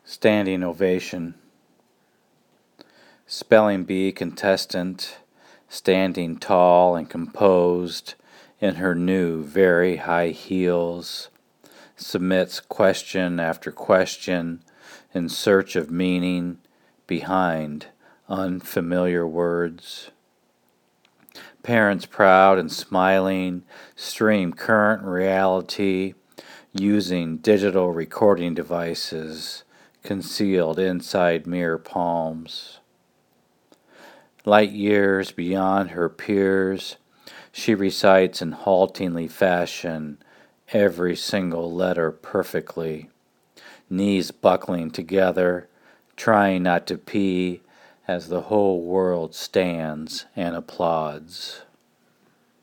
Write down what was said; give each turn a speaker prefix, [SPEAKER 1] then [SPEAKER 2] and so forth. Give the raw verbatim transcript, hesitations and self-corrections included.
[SPEAKER 1] Standing ovation. Spelling bee contestant, standing tall and composed in her new very high heels, submits question after question in search of meaning behind unfamiliar words. Parents proud and smiling stream current reality using digital recording devices concealed inside mere palms. Light years beyond her peers, she recites in haltingly fashion every single letter perfectly, knees buckling together, trying not to pee as the whole world stands and applauds.